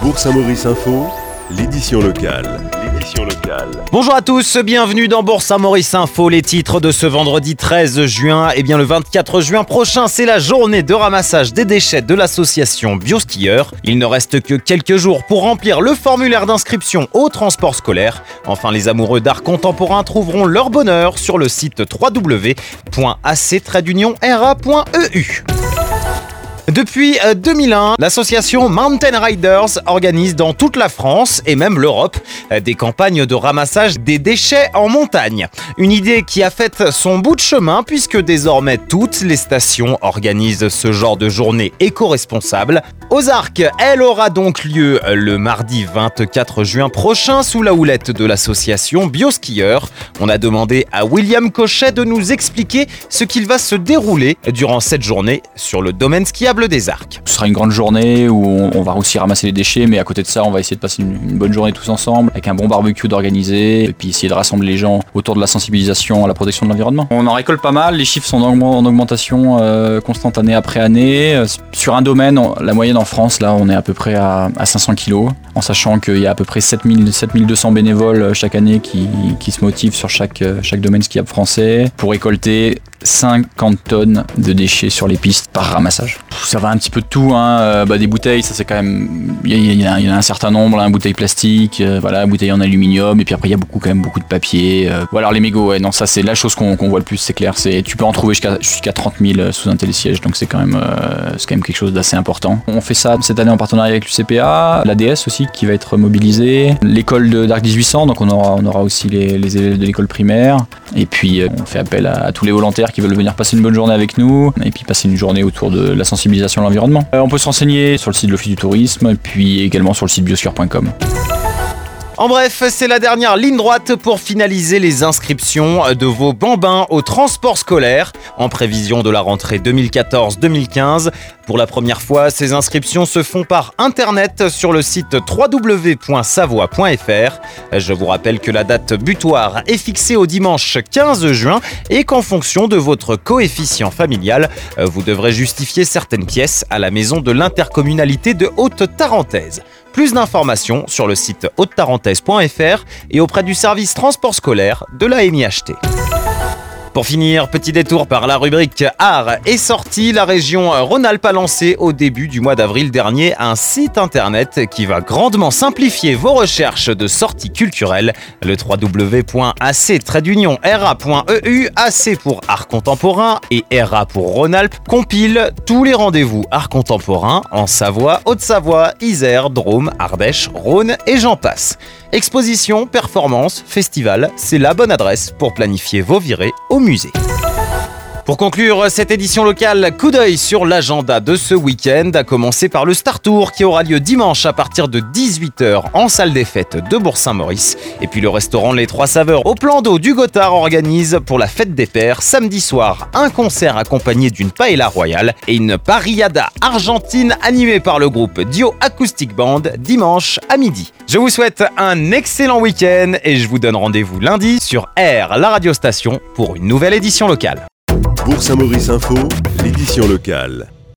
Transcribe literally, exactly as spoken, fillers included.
Bourg Saint-Maurice Info, l'édition locale. L'édition locale. Bonjour à tous, bienvenue dans Bourg Saint-Maurice Info. Les titres de ce vendredi treize juin. Eh bien, le vingt-quatre juin prochain, c'est la journée de ramassage des déchets de l'association Bioskieur. Il ne reste que quelques jours pour remplir le formulaire d'inscription au transport scolaire. Enfin, les amoureux d'art contemporain trouveront leur bonheur sur le site w w w point a c tiret union r a point e u. Depuis deux mille un, l'association Mountain Riders organise dans toute la France et même l'Europe des campagnes de ramassage des déchets en montagne. Une idée qui a fait son bout de chemin puisque désormais toutes les stations organisent ce genre de journée éco-responsable. Aux Arcs, elle aura donc lieu le mardi vingt-quatre juin prochain sous la houlette de l'association Bioskieur. On a demandé à William Cochet de nous expliquer ce qu'il va se dérouler durant cette journée sur le domaine skiable des Arcs. Ce sera une grande journée où on, on va aussi ramasser les déchets, mais à côté de ça, on va essayer de passer une, une bonne journée tous ensemble, avec un bon barbecue d'organiser, et puis essayer de rassembler les gens autour de la sensibilisation à la protection de l'environnement. On en récolte pas mal, les chiffres sont en, en augmentation euh, constante année après année. Euh, sur un domaine, on, la moyenne en France, là, on est à peu près à, à cinq cents kilos, en sachant qu'il y a à peu près sept mille deux cents bénévoles chaque année qui, qui se motivent sur chaque, chaque domaine skiable français pour récolter cinquante tonnes de déchets sur les pistes par ramassage. Ça va un petit peu de tout, hein. euh, bah, des bouteilles, ça c'est quand même, il y, y, y en a un certain nombre, hein. Bouteilles plastiques, euh, voilà, bouteilles en aluminium, et puis après il y a beaucoup quand même beaucoup de papier. Euh, voilà, alors les mégots, ouais, non, ça c'est la chose qu'on, qu'on voit le plus, c'est clair. C'est, tu peux en trouver jusqu'à, jusqu'à trente mille sous un télésiège, donc c'est quand même, euh, c'est quand même quelque chose d'assez important. On fait ça cette année en partenariat avec l'U C P A, l'A D S aussi qui va être mobilisée, l'école de, d'Arc dix-huit cents, donc on aura, on aura aussi les, les élèves de l'école primaire, et puis euh, on fait appel à, à tous les volontaires qui veulent venir passer une bonne journée avec nous, et puis passer une journée autour de la sensibilisation à l'environnement. Euh, on peut se renseigner sur le site de l'Office du tourisme, et puis également sur le site bioskieur point com. En bref, c'est la dernière ligne droite pour finaliser les inscriptions de vos bambins au transport scolaire en prévision de la rentrée deux mille quatorze deux mille quinze. Pour la première fois, ces inscriptions se font par internet sur le site w w w point savoie point f r. Je vous rappelle que la date butoir est fixée au dimanche quinze juin et qu'en fonction de votre coefficient familial, vous devrez justifier certaines pièces à la maison de l'intercommunalité de Haute-Tarentaise. Plus d'informations sur le site haute tarentaise point f r et auprès du service transport scolaire de la M I H T. Pour finir, petit détour par la rubrique Art et sortie. La région Rhône-Alpes a lancé au début du mois d'avril dernier un site internet qui va grandement simplifier vos recherches de sorties culturelles. Le w w w point a c tiret union r a point e u, A C pour art contemporain et R A pour Rhône-Alpes, compile tous les rendez-vous art contemporain en Savoie, Haute-Savoie, Isère, Drôme, Ardèche, Rhône et j'en passe. Expositions, performances, festivals, c'est la bonne adresse pour planifier vos virées au musée. Pour conclure cette édition locale, coup d'œil sur l'agenda de ce week-end, à commencer par le Star Tour qui aura lieu dimanche à partir de dix-huit heures en salle des fêtes de Bourg-Saint-Maurice. Et puis le restaurant Les Trois Saveurs au plan d'eau du Gothard organise pour la fête des pères samedi soir un concert accompagné d'une paella royale et une parrillada argentine animée par le groupe Dio Acoustic Band dimanche à midi. Je vous souhaite un excellent week-end et je vous donne rendez-vous lundi sur R, la radio station, pour une nouvelle édition locale. Bourg Saint-Maurice Info, l'édition locale.